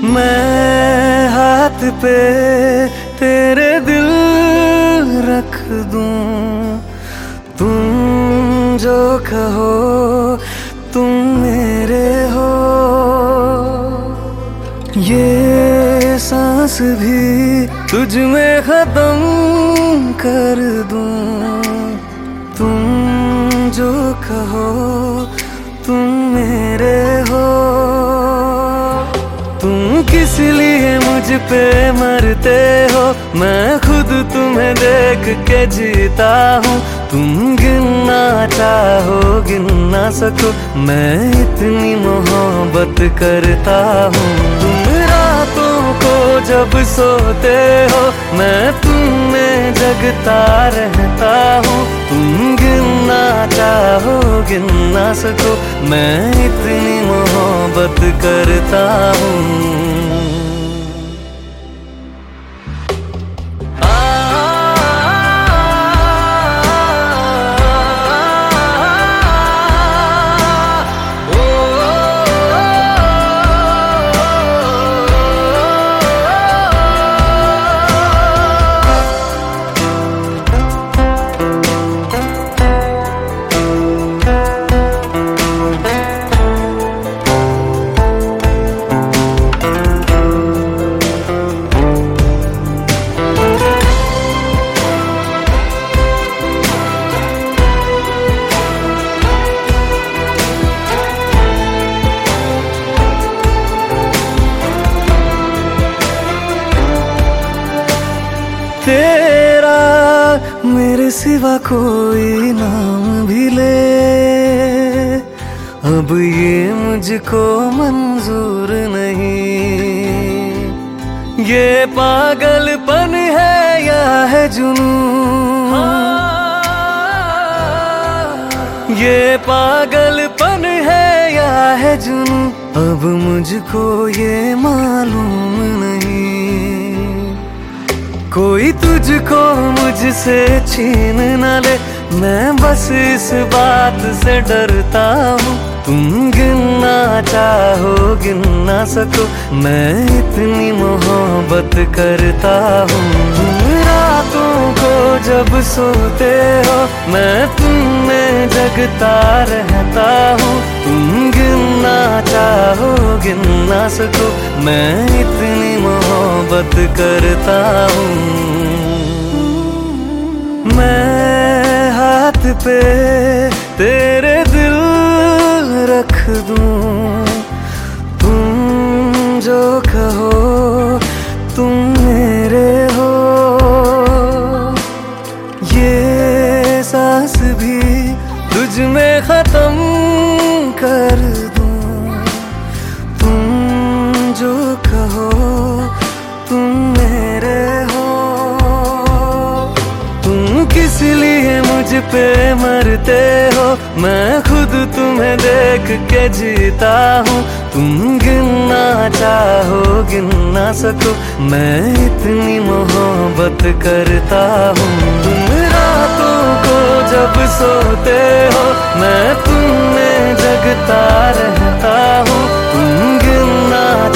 मैं हाथ पे तेरे दिल रख दूं, तुम जो कहो तुम मेरे हो। ये सांस भी तुझ में खत्म कर दूं, तुम जो कहो तुम मेरे हो। तुम किस लिए मुझ पे मरते हो, मैं खुद तुम्हें देख के जीता हूँ। तुम गिनना चाहो गिन ना सको, मैं इतनी मोहब्बत करता हूँ। तुम रातों को जब सोते हो, मैं तुम में जगता रहता हूँ। तुम गिनना चाहो गिन ना सको, मैं इतनी मोहब्बत करता हूँ। तेरा मेरे सिवा कोई नाम भी ले, अब ये मुझको मंजूर नहीं। ये पागलपन है या है जुनून, ये पागलपन है या है जुनून, अब मुझको ये मालूम नहीं। कोई तुझको मुझसे छीन न ले, मैं बस इस बात से डरता हूँ। तुम गिनना चाहो गिन ना सको, मैं इतनी मोहब्बत करता हूँ। तुम रातों को जब सोते हो, मैं तुम में जगता रहता हूँ। तुम गिनना चाहो गिन ना सको, मैं इतनी मोहब्बत करता हूँ। मैं हाथ पे तेरे दिल रख दूं, तुम जो कहो तुम मेरे हो। ये सांस भी तुझ में खत्म कर दूं, तुम जो कहो तुम मेरे हो। तुम किस लिए मुझ पे मरते हो, मैं खुद तुम्हें देख के जीता हूँ। तुम गिनना चाहो गिन ना सको, मैं इतनी मोहब्बत करता हूँ। तुम रातों को जब सोते हो, मैं तुम में जगता रहता हूँ। तुम गिनना